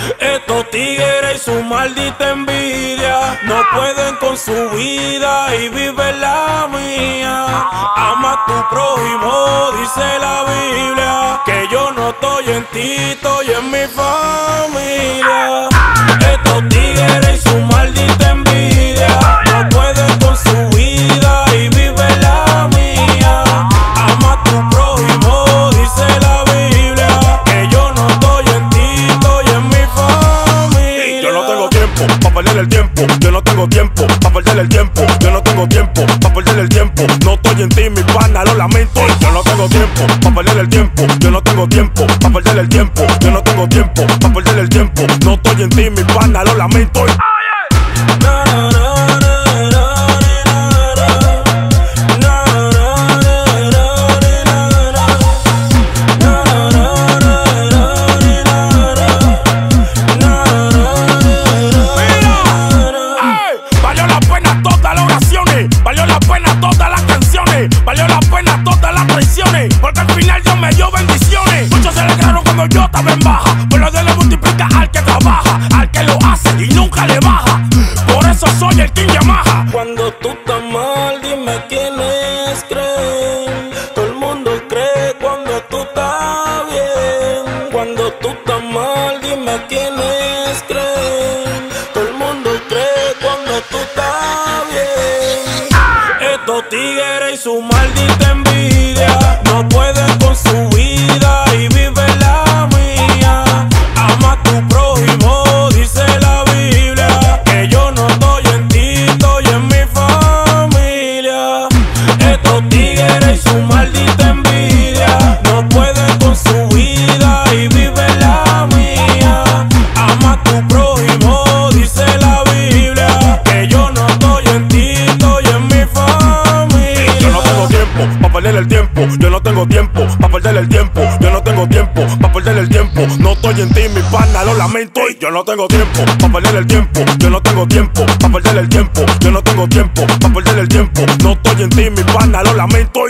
Estos tigres y su maldita envidia no pueden con su vida y vive la mía. Ama a tu prójimo, dice la Biblia, que yo no estoy en ti, estoy en mi familia. Estos tigres y su maldita envidia no pueden con su vida y vive la mía. Ama a tu prójimo, dice la Biblia, que yo no estoy en ti, estoy en mi familia. Yo no tengo tiempo pa' perder el tiempo. Yo no tengo tiempo pa' perder el tiempo. Yo no tengo tiempo pa' perder el tiempo. No estoy en ti, mi pana, lo lamento. Yo no tengo tiempo pa' perder el tiempo. Yo no tengo tiempo pa' perder el tiempo. Yo no tengo tiempo pa' perder el tiempo. No estoy en ti, mi pana, lo lamento. Valió la pena todas las oraciones, valió la pena todas las canciones, valió la pena todas las traiciones, porque al final Dios me dio bendiciones. Muchos se alegraron cuando yo estaba en baja, pero Dios le multiplica al que trabaja, al que lo hace y nunca le baja. Por eso soy el King Yamaha. Cuando tú estás mal, dime quiénes creen. Todo el mundo cree cuando tú estás bien. Cuando tú estás mal, dime quiénes creen. Todo el mundo cree cuando tú estás bien. Estos tigres y su maldita envidia no pueden con su vida y vive la mía. Ama a tu prójimo, dice la Biblia, que yo no estoy en ti, estoy en mi familia. Estos tigres y su maldita envidia no pueden con su vida y vive la mía. Ama a tu prójimo, dice la Biblia, que yo no estoy en ti, estoy en mi familia. Yo no tengo tiempo pa' perder el tiempo. Yo no tengo tiempo pa' perder el tiempo. Yo no tengo tiempo pa' perder el tiempo. No estoy en ti, mi pana, lo lamento. Yo no tengo tiempo pa' perder el tiempo. Yo no tengo tiempo pa' perder el tiempo. Yo no tengo tiempo pa' perder el tiempo. No estoy en ti, mi pana, lo lamento.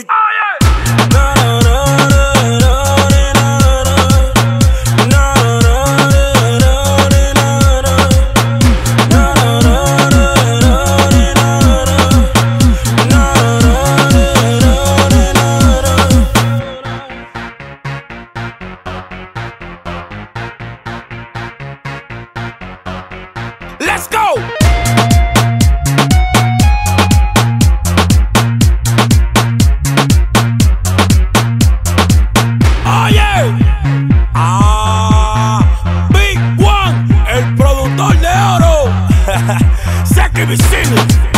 Let's go! Oye, Big One, el productor de oro, Seki Vicini.